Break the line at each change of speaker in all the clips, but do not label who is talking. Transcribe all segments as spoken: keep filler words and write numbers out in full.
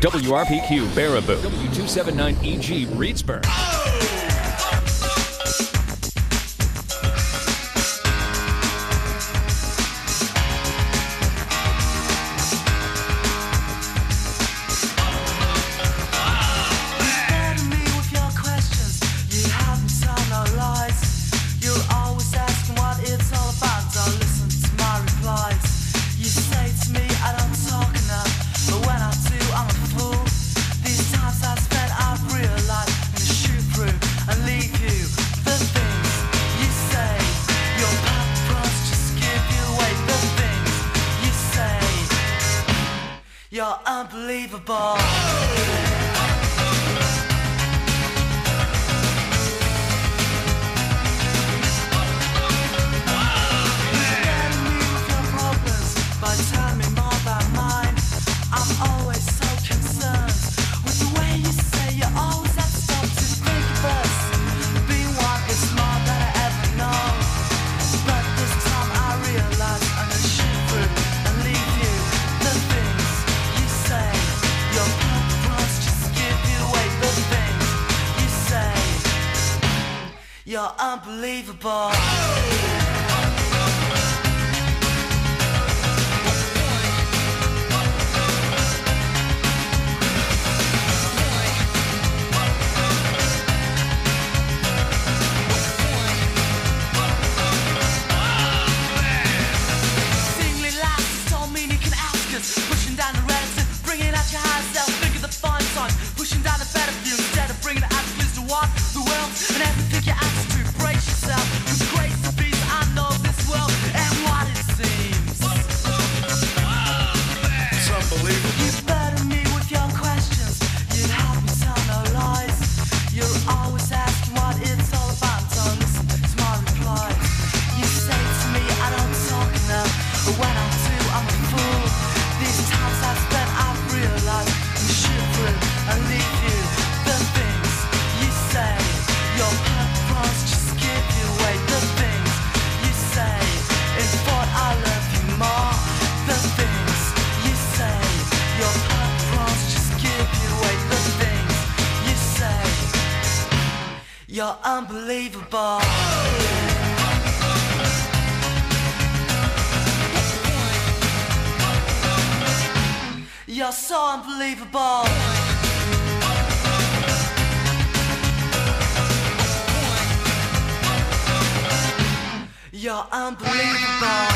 W R P Q Baraboo, W two seventy-nine E G Reedsburg.
You're unbelievable. You're unbelievable. Seemingly lies don't mean you can ask us. Pushing down the relative, bringing out your higher self. Think of the fine sign, pushing down the better view instead of bringing the attitudes to what the world and everything you ask to brace yourself. With grace and peace, I know this world and what it seems.
It's unbelievable.
You burden me with your questions. You help me tell no lies. You're always asking what it's all about. So listen to my replies. You say to me I don't talk enough, but when I do, I'm a fool. These times I've spent, I've realized you shoot through and leave you. The things you say, your purpose just give you away. The things you say, in thought I love you more. The things you say, your purpose just give you away. The things you say, you're unbelievable. You're so unbelievable. You're unbelievable.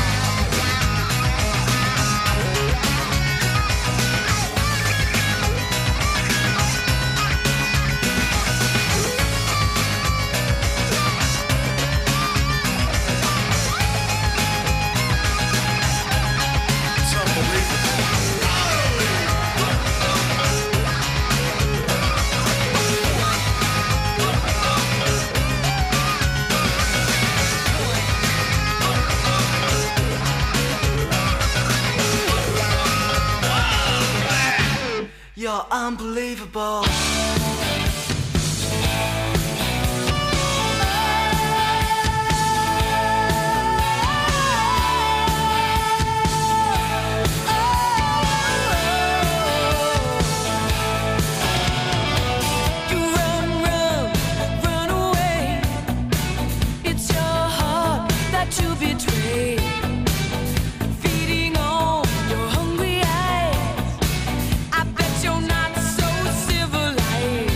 You're unbelievable.
Feeding on your hungry eyes, I bet you're not so civilized.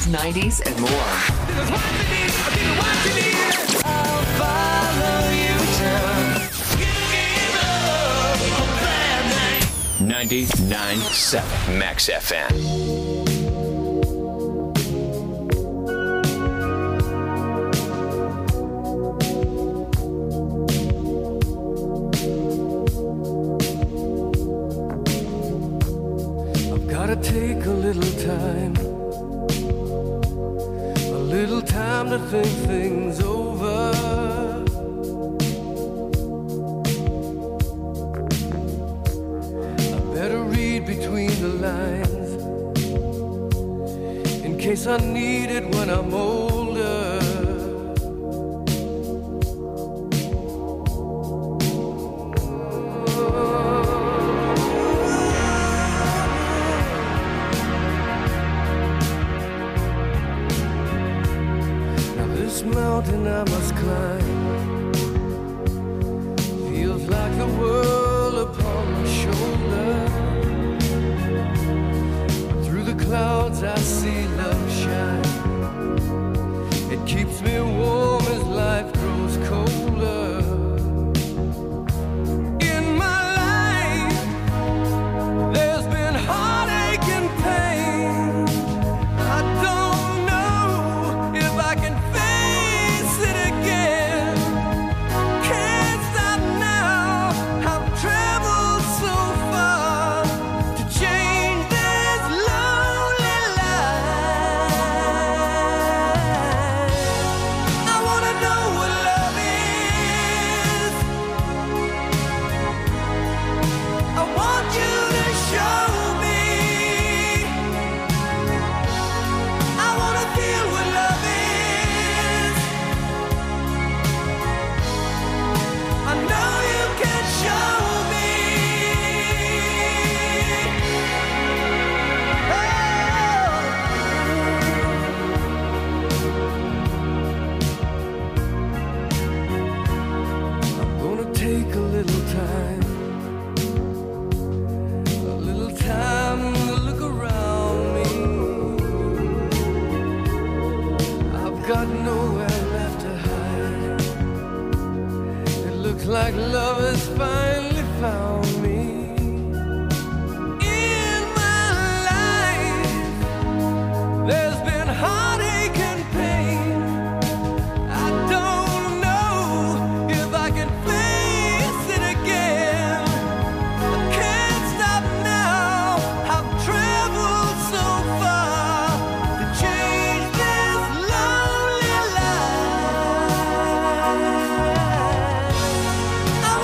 eighties, nineties, and more.
I'll follow you till you give up a bad name.
ninety-nine point seven Max F M.
Gotta take a little time, a little time to think things over. I better read between the lines, in case I need it when I'm older. This mountain I must climb feels like the world upon my shoulder. Through the clouds I see love shine. It keeps me warm as life grows colder. In my life there's been heartache and pain. I don't know if I can like love has finally found me. In my life there's been heartache and pain. I don't know if I can face it again. I can't stop now. I've traveled so far to change this lonely life. I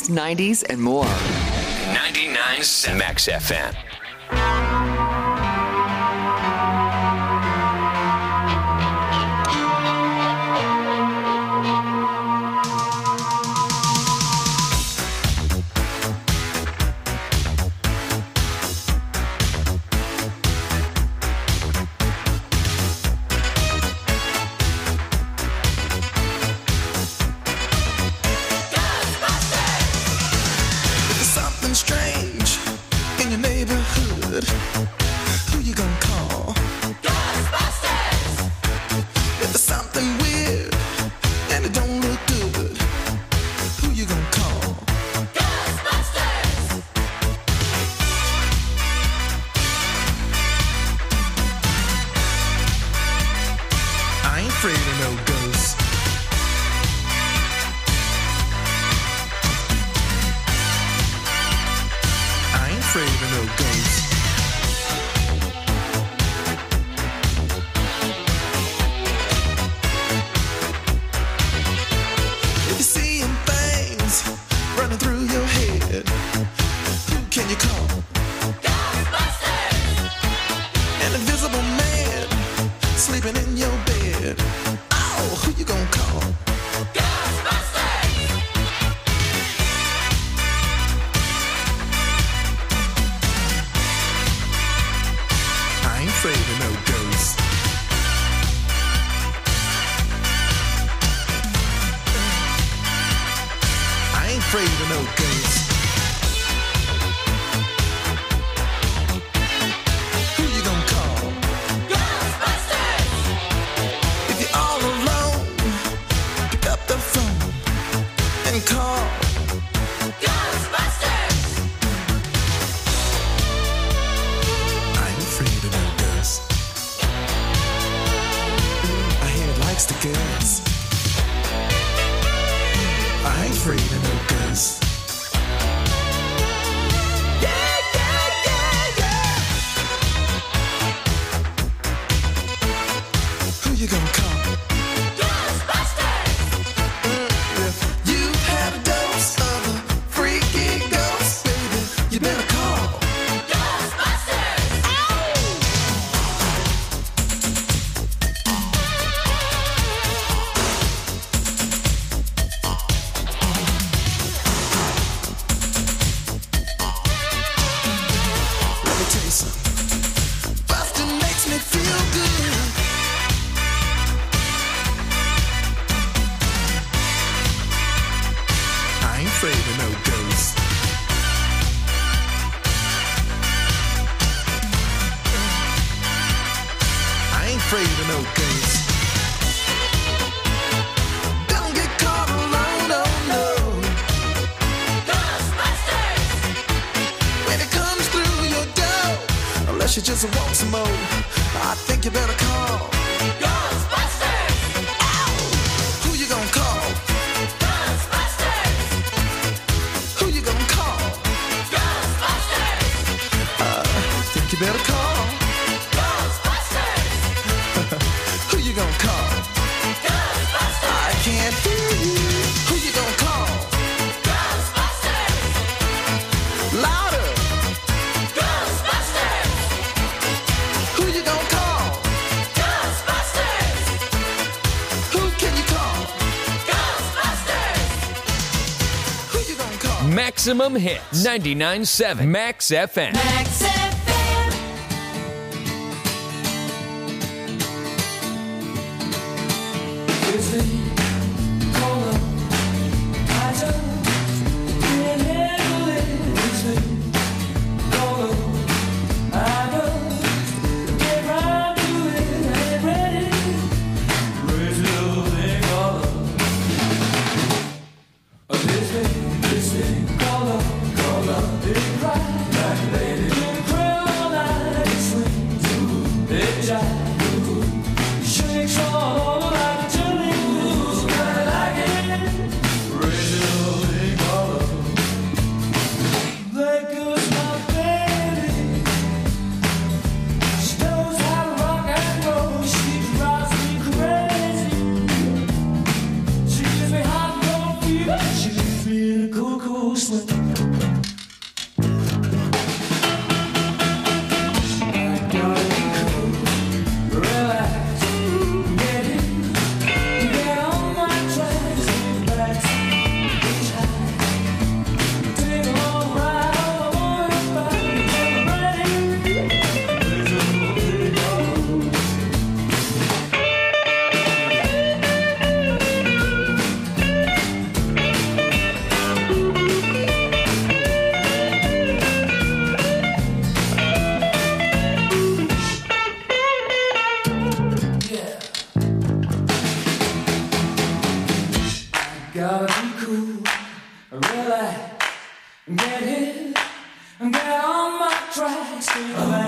eighties, nineties, and more.
ninety-nine Max F M. Maximum hits. ninety-nine point seven Max F M. Max F M.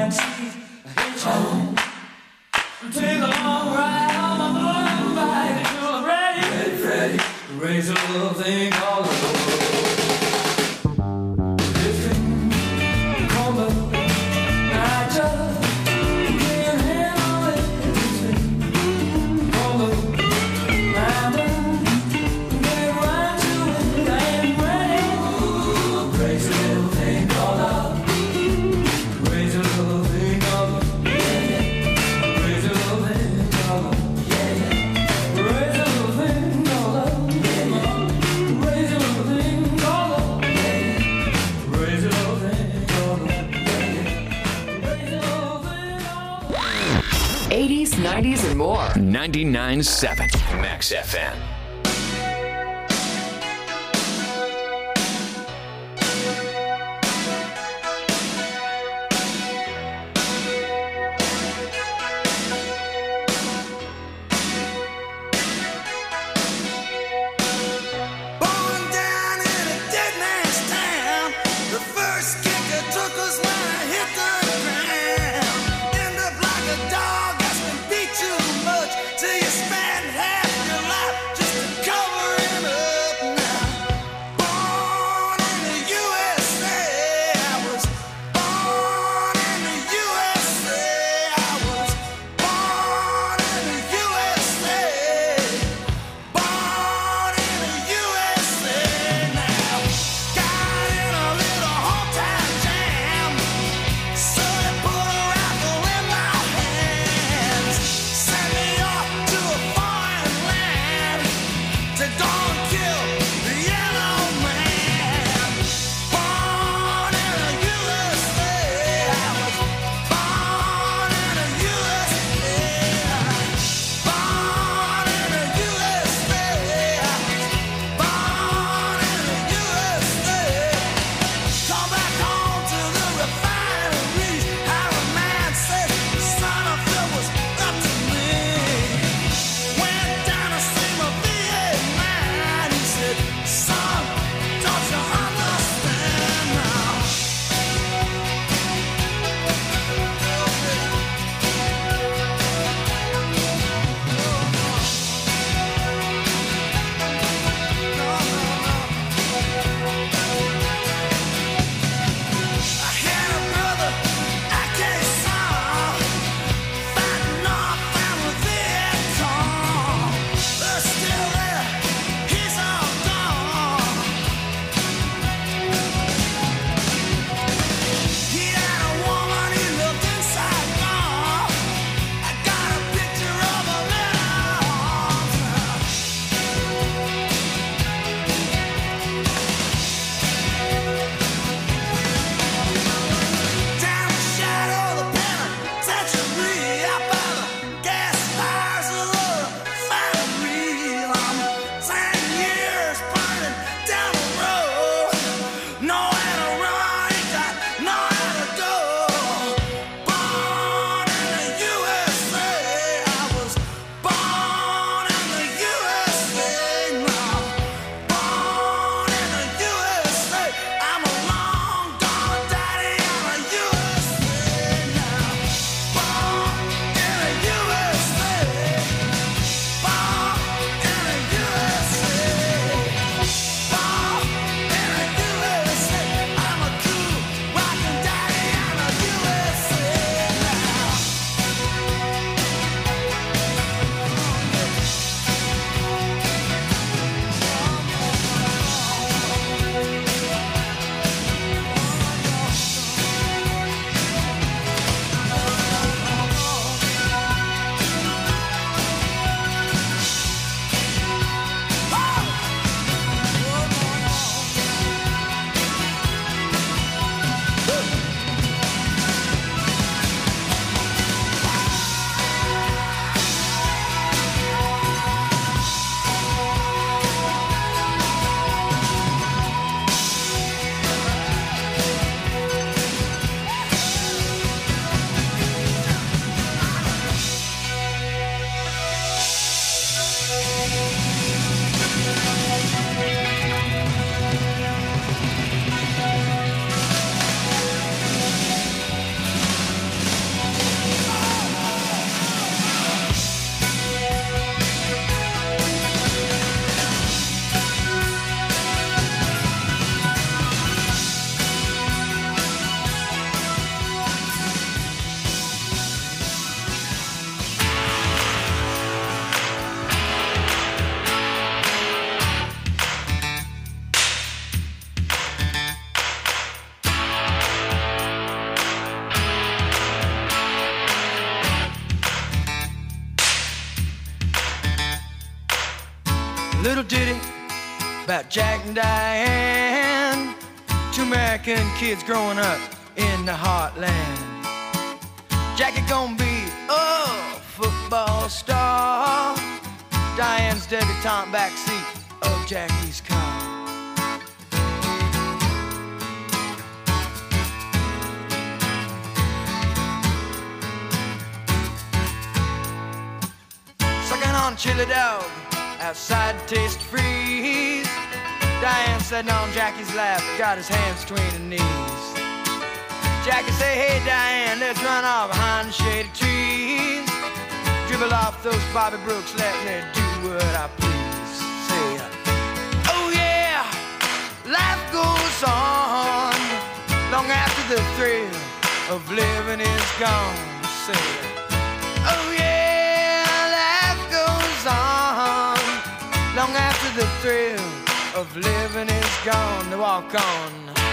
backseat, I hitch home. Take a long ride on my motorbike until I'm ready. Ready, ready. Raise a little thing called the road. This thing called love, I just can't handle it. This thing called love, I'm done. Get right to it, I ain't ready. Ooh, raise a little thing called love. Raise a little thing called love.
eighties, nineties, and more.
ninety-nine point seven Max F M.
Till you spend half your life just
Little ditty about Jack and Diane, two American kids growing up in the heartland. Jackie gonna be a football star, Diane's debutante backseat of Jackie's car. Sucking on chili dog outside Taste Freeze, Diane sitting on Jackie's lap, got his hands between her knees. Jackie say, hey Diane, let's run off behind the shady trees, dribble off those Bobby Brooks, let me do what I please. Say, oh yeah, life goes on long after the thrill of living is gone. Say, oh yeah, life goes on long after the thrill of living is gone. To walk on.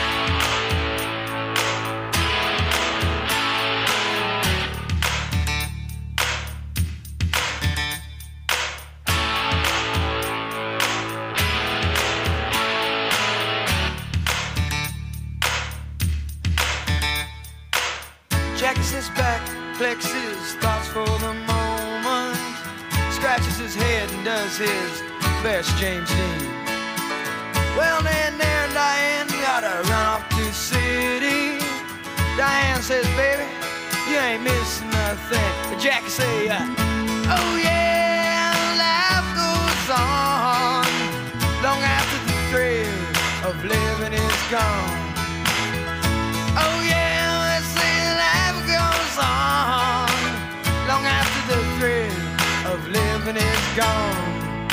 Jackie sits back, flexes thoughts for the moment, scratches his head and does his best James Dean. Well, then there and Diane gotta run off to the city. Diane says, baby, you ain't missing nothing. But Jackie say, uh, oh yeah, life goes on long after the thrill of living is gone. Oh yeah, let's say life goes on long after the thrill of living is gone.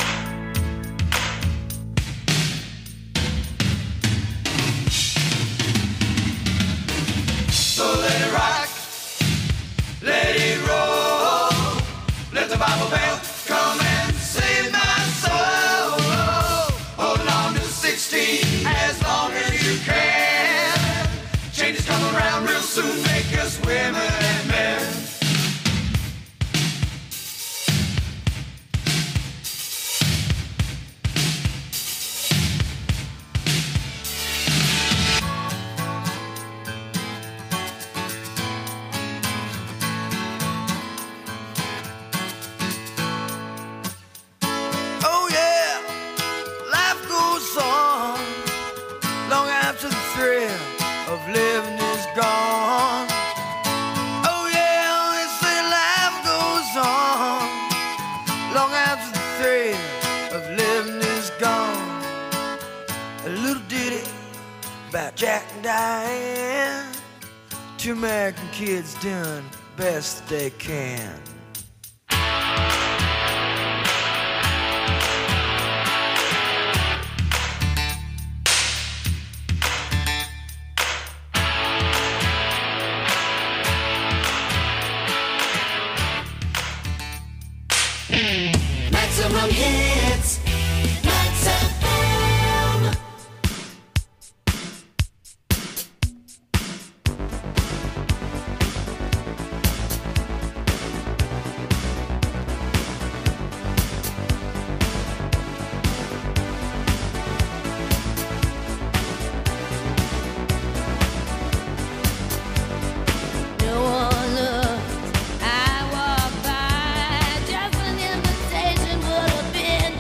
So let it rock, let it roll, let the Bible bell come and save my soul. Holding on to sixteen as long as you can. Change is coming around real soon, make us women and men. Living is gone. Oh yeah, they say life goes on long after the thrill of living is gone. A little ditty about Jack and Diane, two American kids doing best they can.
Maximum hits, Max F M. No one looked, I walked by, just an invitation would have been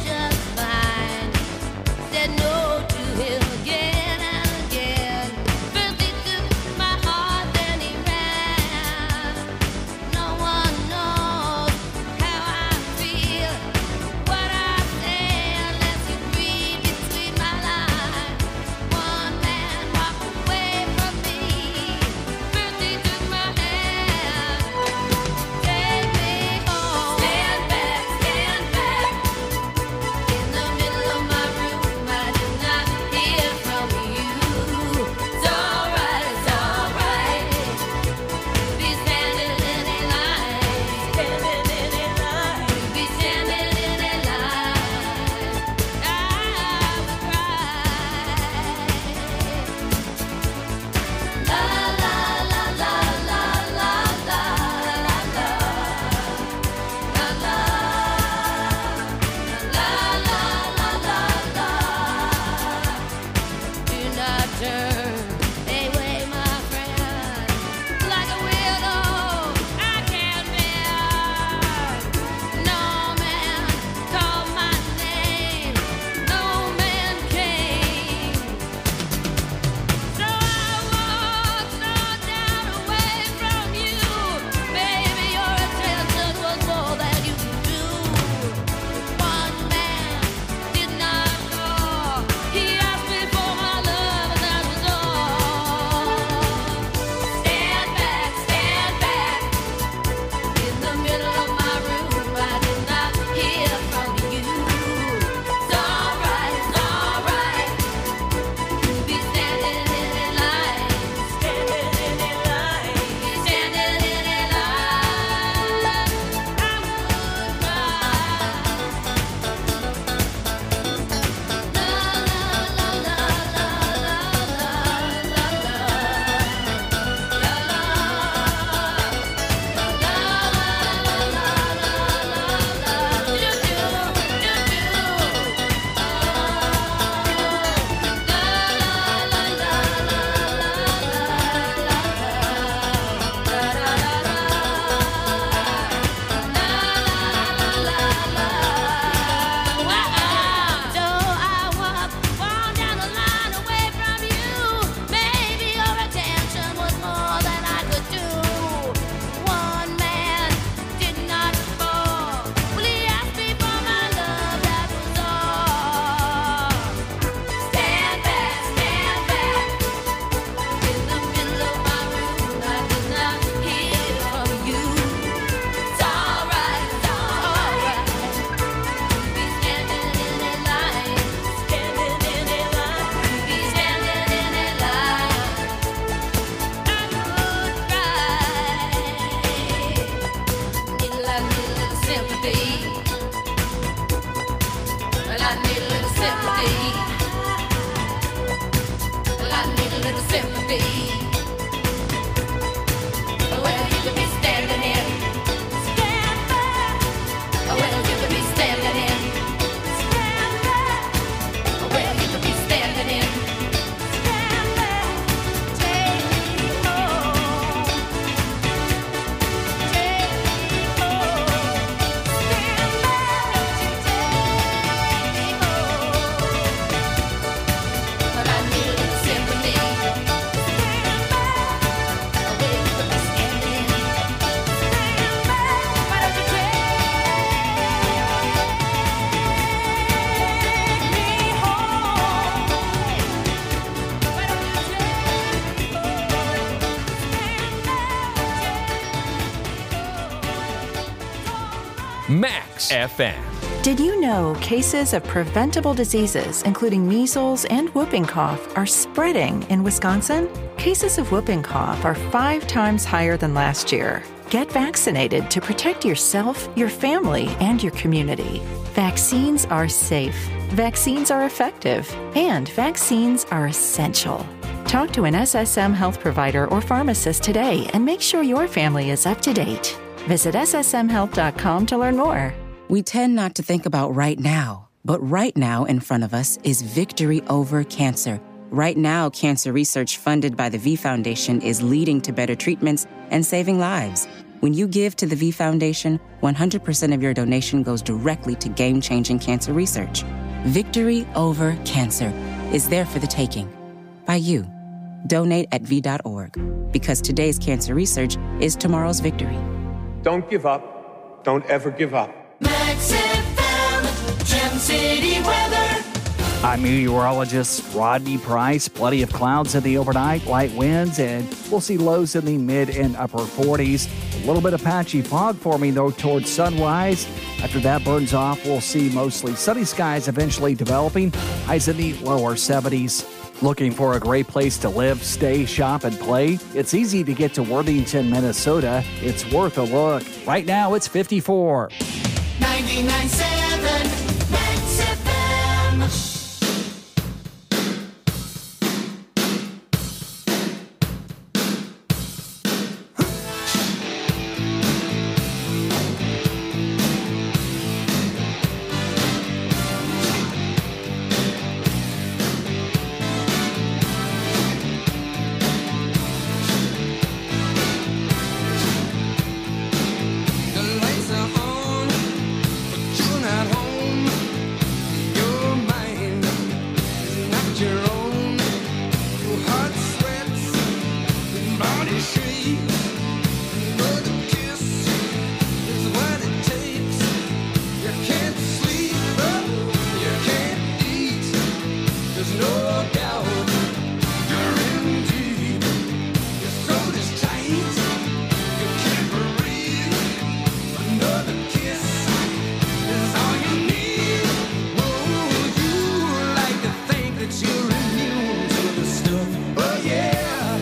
sympathy. Well, you could be standing here. Stand there. Well, you could be standing here. Stand there. Well, you could be standing here. Stand there. Take me home. Take me home. Stand there. Take me home. But I need a little sympathy. Stand there. Well, you could be standing here. Stand there. Why don't you take me home? Why don't you take me home?
Max F M.
Did you know cases of preventable diseases, including measles and whooping cough, are spreading in Wisconsin? Cases of whooping cough are five times higher than last year. Get vaccinated to protect yourself, your family, and your community. Vaccines are safe, vaccines are effective, and vaccines are essential. Talk to an S S M health provider or pharmacist today and make sure your family is up to date. Visit S S M health dot com to learn more.
We tend not to think about right now, but right now in front of us is victory over cancer. Right now, cancer research funded by the V Foundation is leading to better treatments and saving lives. When you give to the V Foundation, one hundred percent of your donation goes directly to game-changing cancer research. Victory over cancer is there for the taking. By you. Donate at V dot org. Because today's cancer research is tomorrow's victory.
Don't give up. Don't ever give up.
Max F M, Gem City weather.
I'm meteorologist Rodney Price. Plenty of clouds in the overnight, light winds, and we'll see lows in the mid and upper forties. A little bit of patchy fog forming, though, towards sunrise. After that burns off, we'll see mostly sunny skies eventually developing. Highs in the lower seventies. Looking for a great place to live, stay, shop, and play? It's easy to get to Worthington, Minnesota. It's worth a look. Right now, it's fifty-four.
ninety-nine point seven Max F M.
The lights are on, but you're not home. Your mind is not your own. Your heart sweats, your body shakes. Another kiss is what it takes. You can't sleep, you can't eat. There's no doubt you're in deep. Your throat is tight, you can't breathe. Another kiss is all you need. Oh, you like to think that you're immune to the stuff. Oh yeah.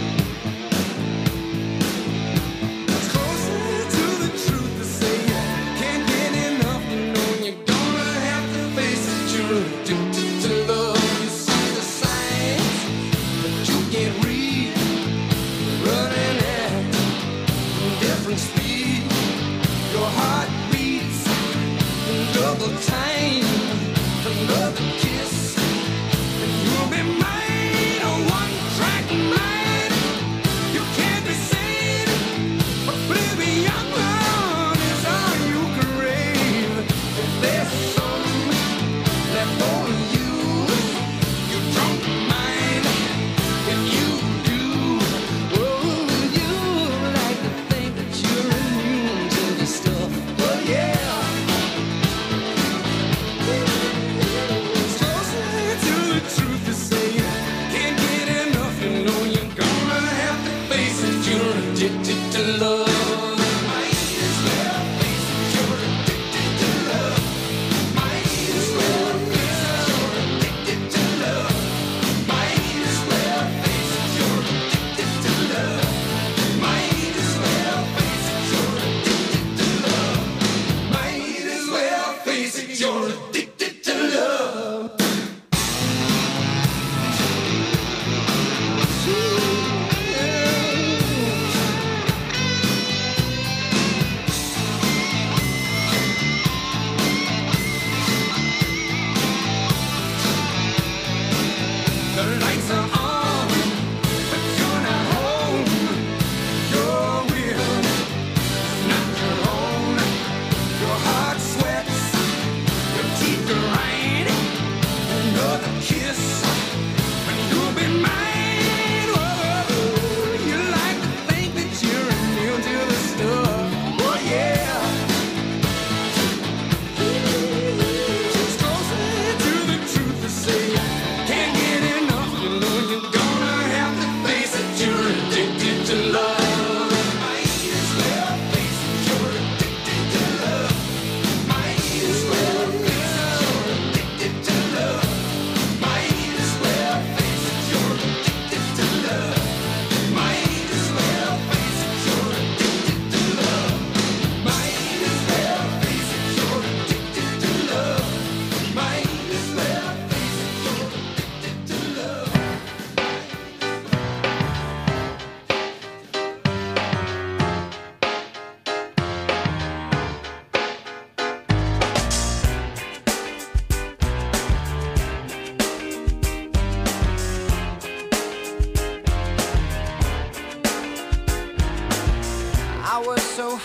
It's closer to the truth to say you can't get enough. You know you're gonna have to face it. You're addicted to love. You see the signs, but you can't read. Running at different speed. Your heart beats double time. Another kiss, and you'll be mine. A one-track mind. You can't be sane. Oblivion is all you crave. If there's some left for you, you don't mind. If you do, oh, you like to think that you're immune to the stuff. Oh yeah.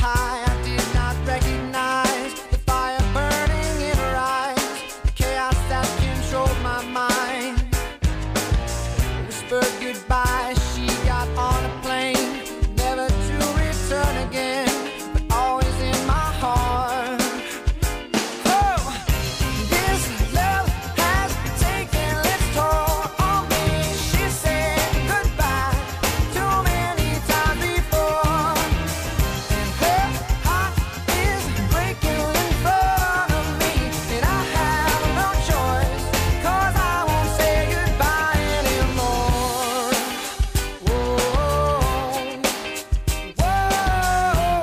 high, I did not recognize the fire burning in her eyes, the chaos that controlled my mind. Whispered goodbye, she got on a plane, never to return again, but always in my heart. Oh, this love has taken its toll on me. She said goodbye too many times before, and her heart is breaking in front of me, and I have no choice, 'cause I won't say goodbye anymore. Whoa, whoa,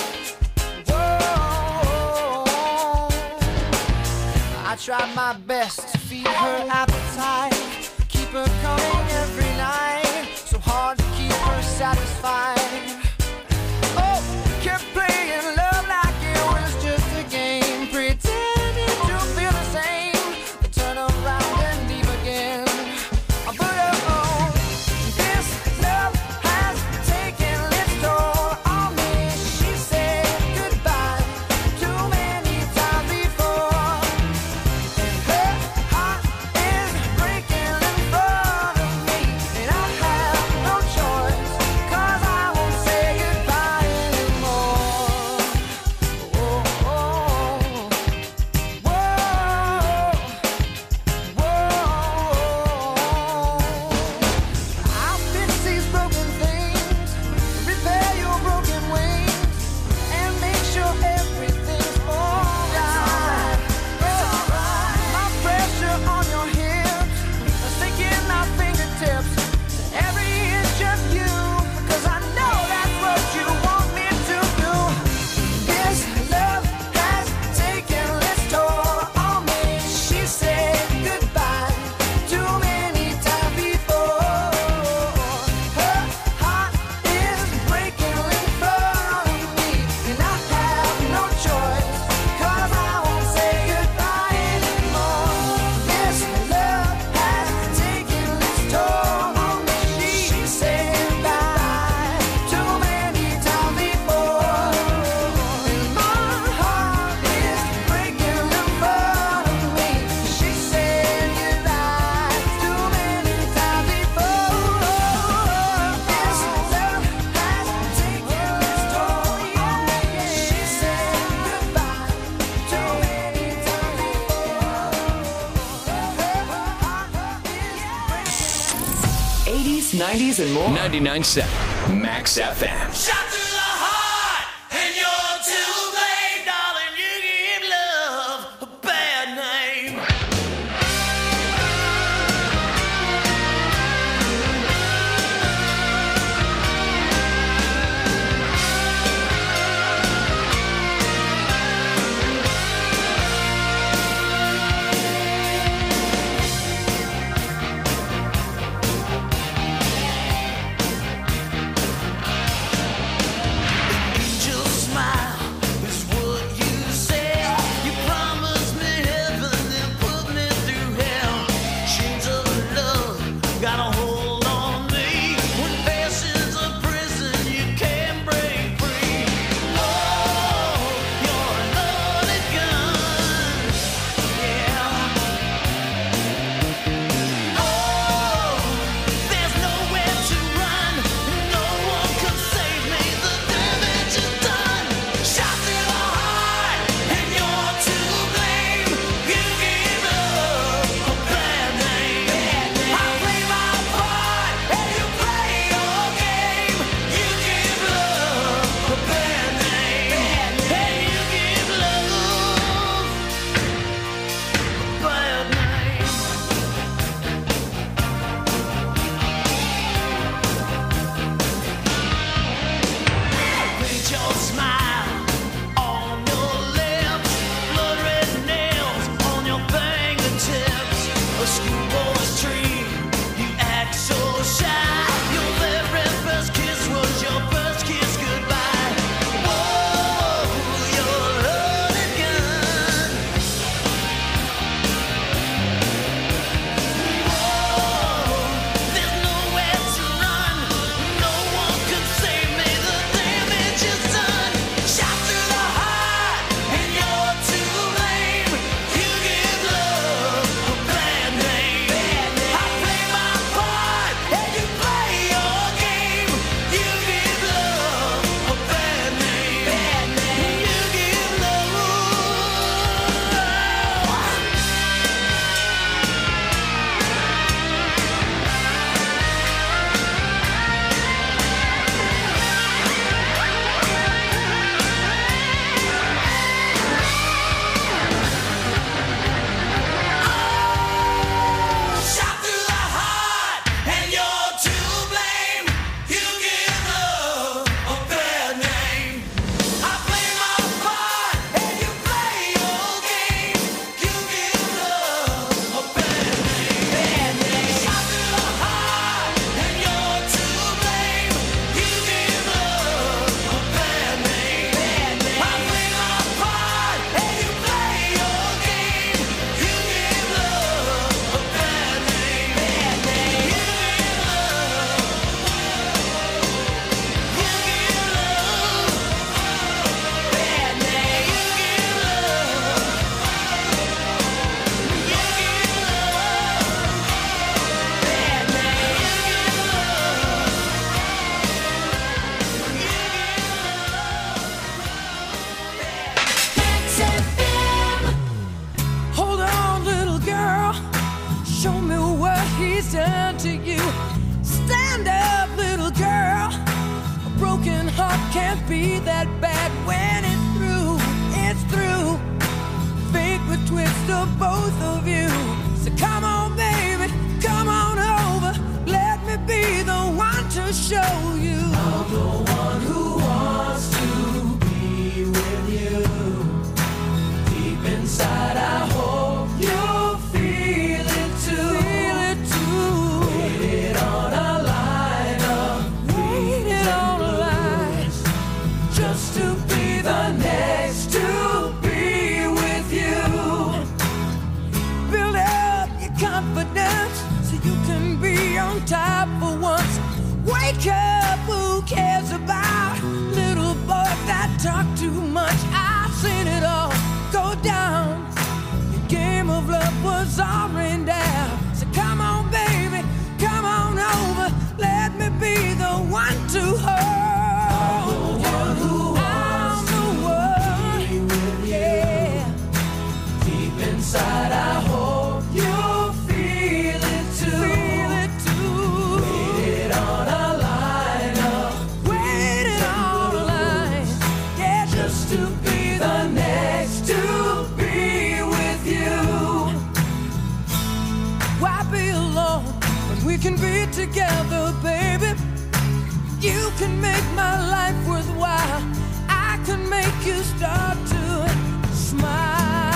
whoa. I tried my best to feed her appetite, keep her coming every night, so hard to keep her satisfied. Oh, kept playing love like it was just a game, pretending to feel the same, then turn around and leave again. But oh, this love has taken its toll on me. She said goodbye too many times before, and her heart is breaking in front of me, and I have no choice, 'cause I won't say goodbye anymore. Whoa, whoa, whoa. I'll fix these broken things, repair your broken wings, and make sure everything's alright. My pressure on your hips, sinking my fingertips to every inch of you, 'cause I know that's what you want me to do. This love has taken its toll on me. She said goodbye too many times before. Her heart is breaking in front of me, and I have no choice, 'cause I won't say goodbye anymore. This love has taken its toll on me. She said goodbye too many times before, and my heart is breaking in front of me. She said goodbye too many times before. This love has taken its toll on me. She said goodbye too many times before.
eighties, nineties, and more.
ninety-nine point seven Max F M.
Shot to the heart, and you're too late, darling. You give love a bad name. just to be the next to be with you. Build up your confidence so you can be on top for once. Wake up, who cares about little boys that talk too much? I've seen it all go down. Your game of love was all rained down. So come on, baby, come on over. Let me be the one to hold you. I'm the one who will, yeah. Deep inside, I hope you feel it too. Feel it too. Waited on a line up. Waited on a line. Yeah, just to be the next to be with you. Why be alone when we can be together, baby? You can make my life worthwhile. I can make you start to smile.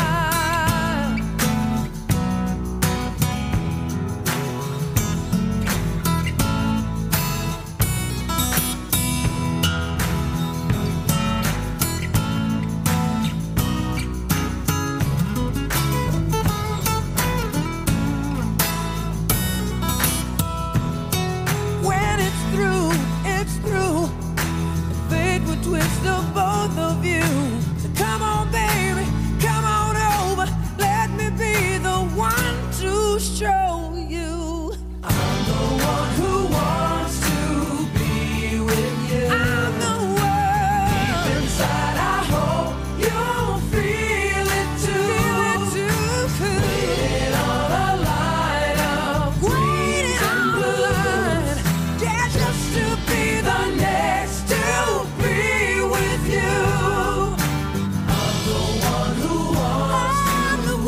When it's through, it's through. Fate will twist the both of you. So come on, baby, come on over. Let me be the one to show you. I'm the one who wants to be with you. I'm the one. Deep inside, I hope you'll feel it too. Feel it too. Waiting on a line of green and blue. Yeah, just to be the next to be with you. I'm the one who wants I'm the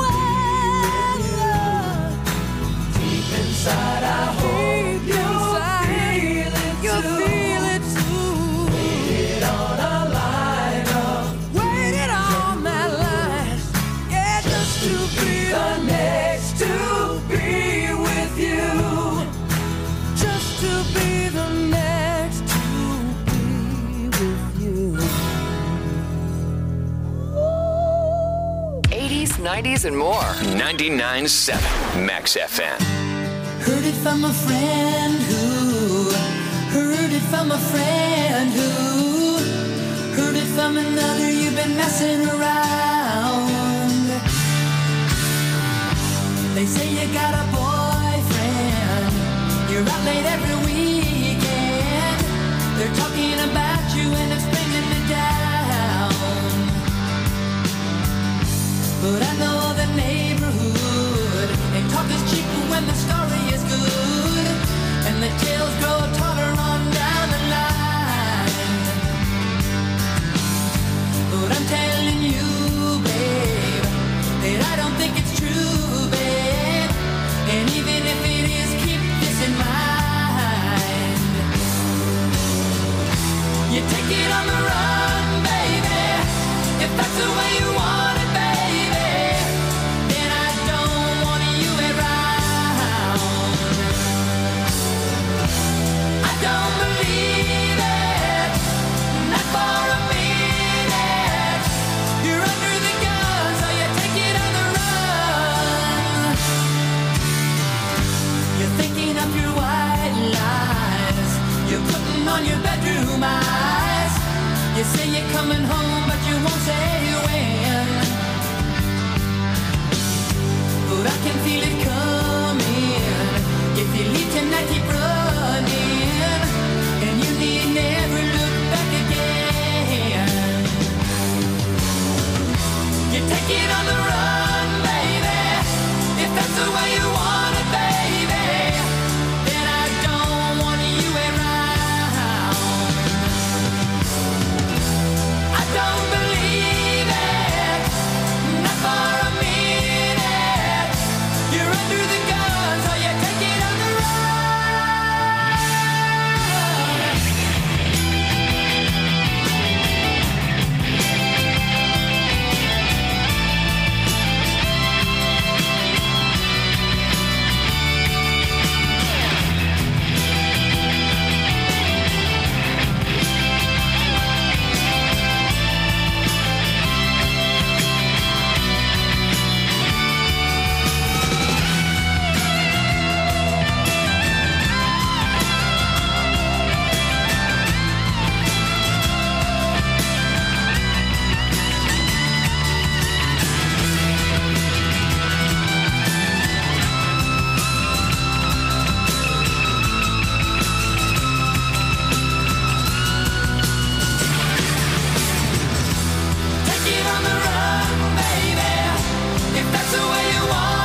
one. Deep inside, I hope you'll feel it you'll too. Feel it too. Waited on a line of waited on that line. Yeah, just to be the next to be with you. Just to be the next to be with you.
eighties, nineties, and more. ninety-nine point seven Max F M.
Heard it from a friend who heard it from a friend who heard it from another. You've been messing around. They say you got a boyfriend. You're out late every weekend. They're talking about you and it's bringing me down. But I know the neighborhood, and talk is cheap when the story is good, and the tales grow taller on down the line. But I'm telling you, babe, that I don't think it's true, babe. And even if it is, keep this in mind. You take it on the run, baby. If that's the way you want it, baby, then I don't want you around. I don't believe it, not for a minute. You're under the gun, so you take it on the run. You're thinking of your white lies. You're putting on your bedroom eyes. You say you're coming home, but you won't say when. But I can feel it coming. If you leave tonight, keep running, and you need never look back again. You take it on the run, baby. If that's the way you want it, baby, then I don't want you around. I don't believe it, not for a minute. You're under the gun, so you take it on the run. If that's the way you want